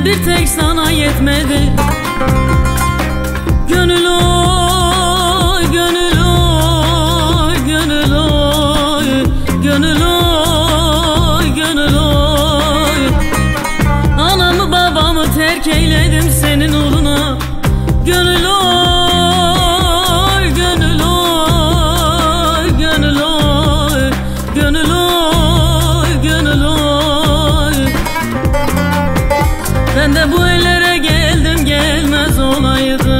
de bir tek sana yetmedi. Gönül oy, gönül oy, gönül oy, gönül oy, gönül oy. Anamı babamı terk eyledim senin uğruna. Gönül oy, gönül oy, gönül oy, gönül oy, gönül oy. Ben de bu ellere geldim gelmez olaydım.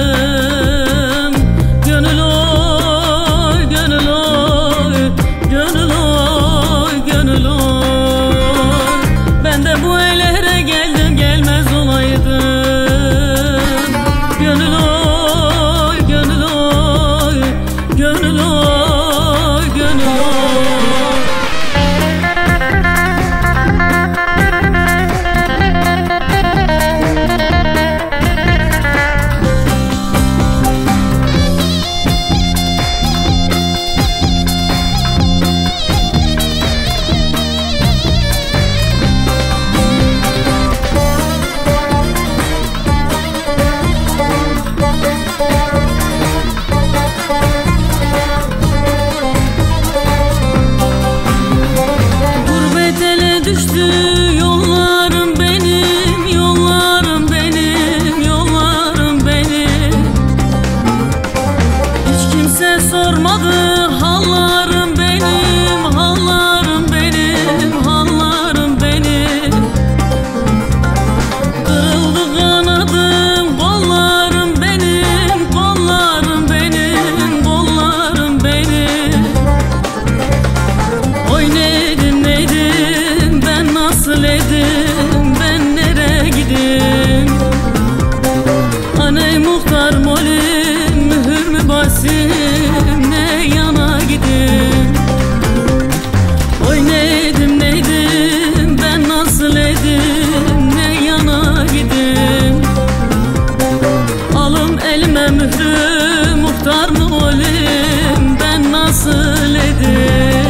Gönül oy, gönül oy, gönül oy, gönül oy. Ben de bu ellere geldim gelmez olaydım. Gönül oy, gönül oy, gönül oy, gönül oy. Düştü yollarım benim, yollarım benim, yollarım benim. Hiç kimse sormadı hallarım benim, hallarım benim, hallarım benim. Kırıldı kanadım, kollarım benim, kollarım benim, kollarım benim. Oy neydim neydim, nasıl edim, ben nereye gideyim? Aney muhtar molim, mühür mü basayım, ne yana gideyim? Oy neydim neydim, ben nasıl edim, ne yana gideyim? Alım elime mührü, muhtar molim, ben nasıl edim?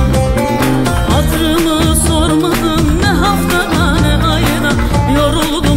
Yoruldum